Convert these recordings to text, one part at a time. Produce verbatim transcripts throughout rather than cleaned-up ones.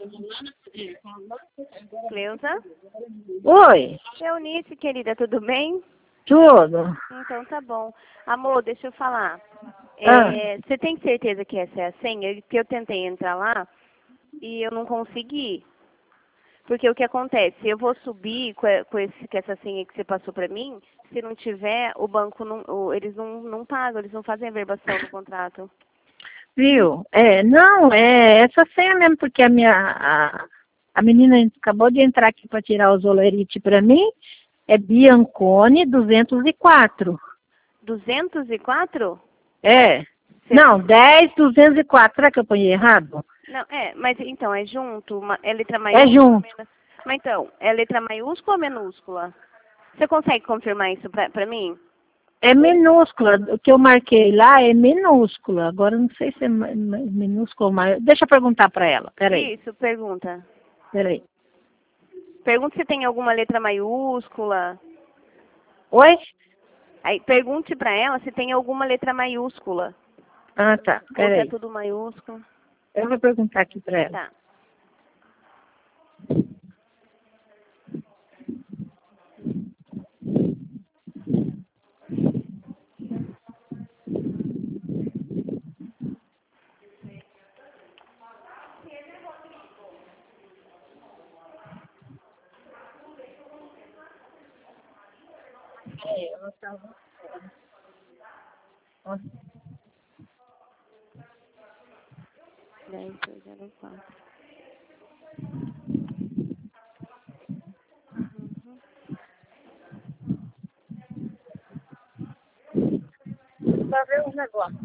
Cleusa? Oi, Eunice, querida, tudo bem? tudo. Então tá bom. Amor, deixa eu falar. Ah. É, você tem certeza que essa é a senha? Porque eu tentei entrar lá e eu não consegui. Porque o que acontece? Eu vou subir com, com, esse, com essa senha que você passou pra mim, se não tiver, o banco não, o- eles não, não pagam, eles não fazem a verbação do contrato. Viu? É, não, é essa senha mesmo, porque a minha a, a menina acabou de entrar aqui para tirar os olerite para mim, é Biancone duzentos e quatro. duzentos e quatro? É. Cê- Não, dez duzentos e quatro. Será que eu ponhei errado? Não, é, mas então, é junto? Uma- É letra É maiúscula? junto. men- Mas então, é letra maiúscula ou minúscula? Você consegue confirmar isso pra, pra mim? É minúscula. O que eu marquei lá é minúscula. Agora eu não sei se é ma- ma- minúscula ou maior. Deixa eu perguntar para ela. Peraí, Isso, pergunta. peraí. Pergunte se tem alguma letra maiúscula. Oi? Aí, pergunte pra ela se tem alguma letra maiúscula. Ah, tá. Ou se é Peraí. tudo maiúsculo. Eu vou perguntar aqui para ela. Tá. É, ela estava. dez, zero, quatro. Só ver os negócios.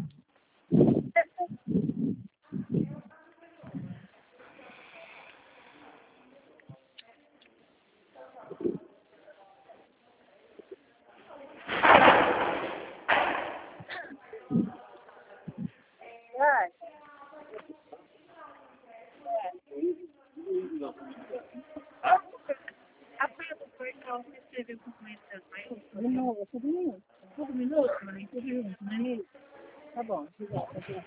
De novo, tudo minuto. Tudo minuto, mas tudo junto, não é isso? Tá bom, obrigada.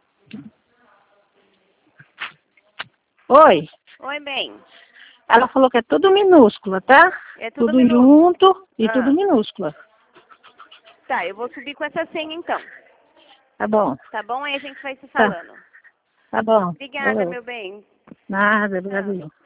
Oi, Oi, bem. ela falou que é tudo minúscula, tá? É tudo Tudo minúsculo. junto e tudo Ah, minúscula. tá, eu vou subir com essa senha então. Tá bom, Tá bom? Aí a gente vai se tá, falando. tá bom. Obrigada, Ô, meu bem. nada, Tchau. Brasil.